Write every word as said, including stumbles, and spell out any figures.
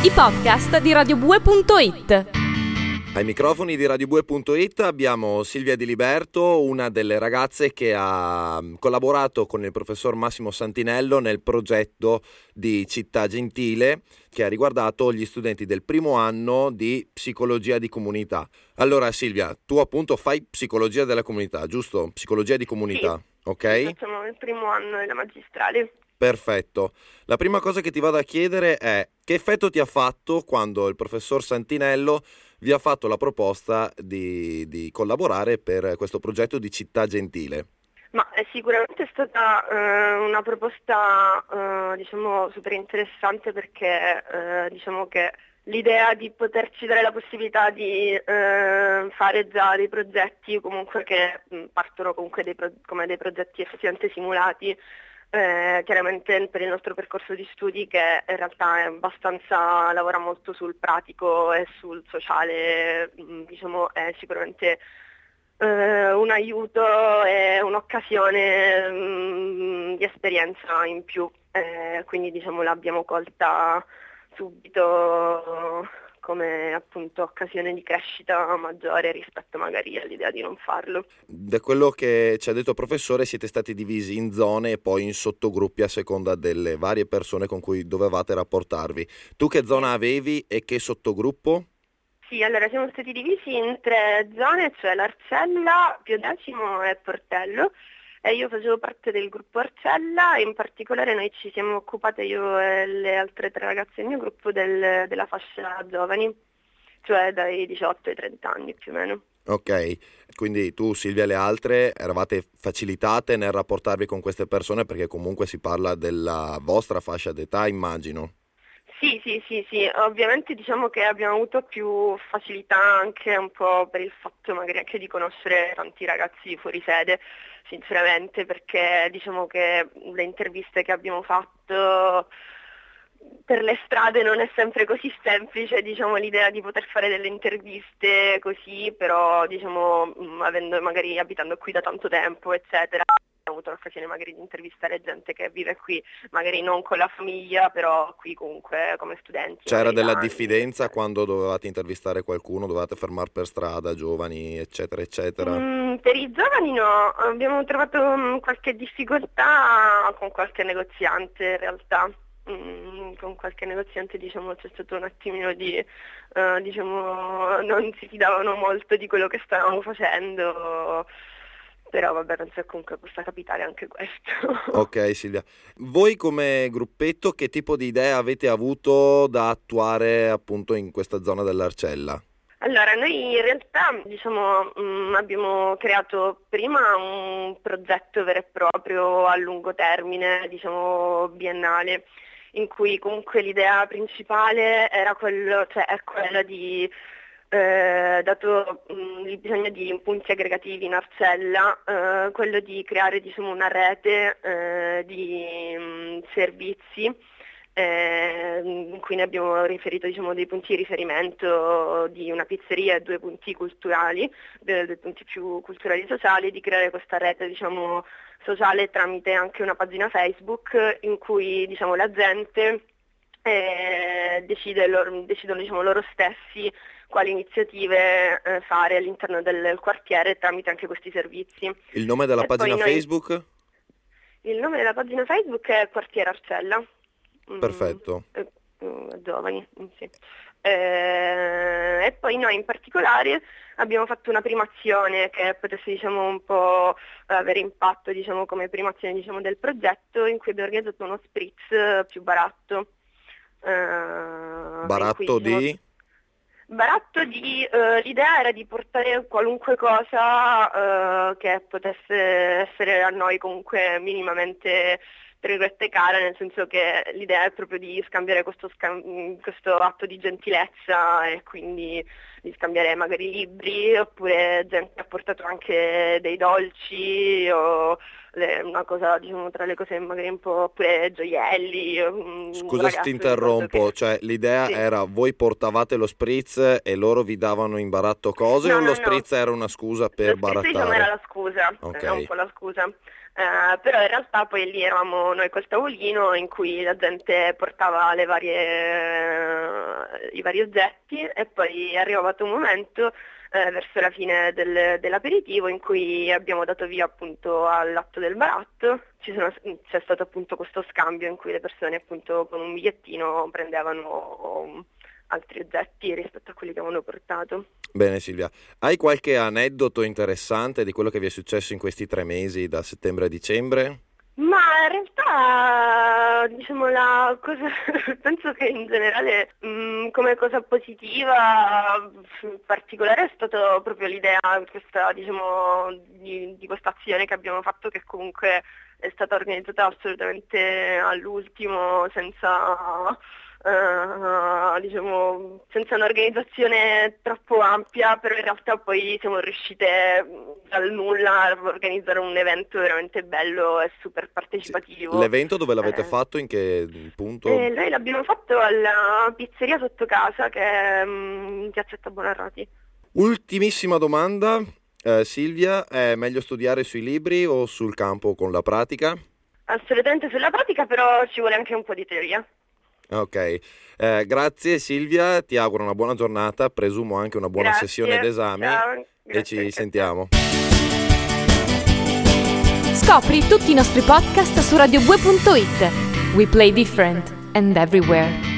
i podcast di radiobue punto it. Ai microfoni di radiobue punto it abbiamo Silvia Di Liberto, una delle ragazze che ha collaborato con il professor Massimo Santinello nel progetto di Città Gentile che ha riguardato gli studenti del primo anno di psicologia di comunità. Allora Silvia, tu appunto fai psicologia della comunità, giusto? Psicologia di comunità, sì, ok? Sì, facciamo il primo anno della magistrale. Perfetto. La prima cosa che ti vado a chiedere è: che effetto ti ha fatto quando il professor Santinello vi ha fatto la proposta di, di collaborare per questo progetto di Città Gentile? Ma è sicuramente stata eh, una proposta eh, diciamo super interessante perché eh, diciamo che l'idea di poterci dare la possibilità di eh, fare già dei progetti comunque che mh, partono comunque dei pro- come dei progetti effettivamente simulati. Eh, chiaramente per il nostro percorso di studi, che in realtà è abbastanza, lavora molto sul pratico e sul sociale, mh, diciamo è sicuramente eh, un aiuto e un'occasione mh, di esperienza in più, eh, quindi diciamo l'abbiamo colta subito come appunto occasione di crescita maggiore rispetto magari all'idea di non farlo. Da quello che ci ha detto il professore, siete stati divisi in zone e poi in sottogruppi a seconda delle varie persone con cui dovevate rapportarvi. Tu che zona avevi e che sottogruppo? Sì, allora siamo stati divisi in tre zone, cioè l'Arcella, Piodecimo e Portello. E io facevo parte del gruppo Arcella e in particolare noi ci siamo occupate, io e le altre tre ragazze del mio gruppo, del, della fascia giovani, cioè dai diciotto ai trenta anni più o meno. Ok, quindi tu Silvia e le altre eravate facilitate nel rapportarvi con queste persone perché comunque si parla della vostra fascia d'età, immagino. Sì, sì, sì, sì, ovviamente diciamo che abbiamo avuto più facilità anche un po' per il fatto magari anche di conoscere tanti ragazzi fuori sede, sinceramente, perché diciamo che le interviste che abbiamo fatto per le strade non è sempre così semplice, diciamo, l'idea di poter fare delle interviste così, però diciamo mh, avendo magari abitando qui da tanto tempo, eccetera. Ho avuto l'occasione magari di intervistare gente che vive qui, magari non con la famiglia, però qui comunque come studenti. C'era della anni, diffidenza eccetera. quando dovevate intervistare qualcuno, dovevate fermare per strada, giovani, eccetera, eccetera? Mm, per i giovani no, abbiamo trovato mm, qualche difficoltà con qualche negoziante in realtà. Mm, con qualche negoziante diciamo c'è stato un attimino di eh, diciamo non si fidavano molto di quello che stavamo facendo, però vabbè penso che comunque possa capitare anche questo. Ok Silvia, voi come gruppetto che tipo di idee avete avuto da attuare appunto in questa zona dell'Arcella? Allora, noi in realtà diciamo, mh, abbiamo creato prima un progetto vero e proprio a lungo termine, diciamo biennale, in cui comunque l'idea principale era quello, cioè è quella di, eh, dato mh, il bisogno di punti aggregativi in Arcella, eh, quello di creare diciamo, una rete eh, di mh, servizi eh, in cui ne abbiamo riferito diciamo, dei punti di riferimento di una pizzeria e due punti culturali, due, due punti più culturali e sociali, di creare questa rete diciamo, sociale tramite anche una pagina Facebook in cui diciamo, la gente eh, decide loro, decidono diciamo, loro stessi quali iniziative eh, fare all'interno del quartiere tramite anche questi servizi. Il nome della E pagina poi noi- Facebook? Il nome della pagina Facebook è Quartiere Arcella. Perfetto. Mm, eh, eh, giovani, mm, sì. Eh, e poi noi in particolare abbiamo fatto una prima azione che potesse diciamo, un po' avere impatto diciamo, come prima azione diciamo, del progetto, in cui abbiamo organizzato uno spritz più baratto. Eh, in Baratto cui, diciamo, di? Baratto di, eh, l'idea era di portare qualunque cosa eh, che potesse essere a noi comunque minimamente tra virgolette cara, nel senso che l'idea è proprio di scambiare questo, scam- questo atto di gentilezza e quindi di scambiare magari libri, oppure gente ha portato anche dei dolci o le- una cosa diciamo tra le cose magari un po' oppure gioielli. Un Scusa se ti ragazzo, interrompo, ricordo che- cioè l'idea Sì. era voi portavate lo spritz e loro vi davano in baratto cose No, o lo no, no. spritz era una scusa per Lo spritz diciamo era barattare? la scusa, Ok. era un po' la scusa. Eh, però in realtà poi lì eravamo noi col tavolino in cui la gente portava le varie, i vari oggetti e poi è arrivato un momento eh, verso la fine del, dell'aperitivo in cui abbiamo dato via appunto all'atto del baratto. Ci sono, c'è stato appunto questo scambio in cui le persone appunto con un bigliettino prendevano altri oggetti rispetto a quelli che avevano portato. Bene Silvia, hai qualche aneddoto interessante di quello che vi è successo in questi tre mesi da settembre a dicembre? Ma in realtà, diciamo, la cosa, penso che in generale mh, come cosa positiva in particolare è stata proprio l'idea questa, diciamo, di, di questa azione che abbiamo fatto, che comunque è stata organizzata assolutamente all'ultimo, senza... Uh, diciamo senza un'organizzazione troppo ampia, però in realtà poi siamo riuscite dal nulla a organizzare un evento veramente bello e super partecipativo. L'evento dove l'avete eh. fatto? In che punto? Eh, noi l'abbiamo fatto alla pizzeria sotto casa, che è in piazzetta Buonarroti. Ultimissima domanda, eh, Silvia, è meglio studiare sui libri o sul campo con la pratica? Assolutamente sulla pratica, però ci vuole anche un po' di teoria. Ok, eh, grazie Silvia, ti auguro una buona giornata, presumo anche una buona Grazie. sessione d'esame. Ciao. E ci sentiamo. Scopri tutti i nostri podcast su radio bue punto it. We play different and everywhere.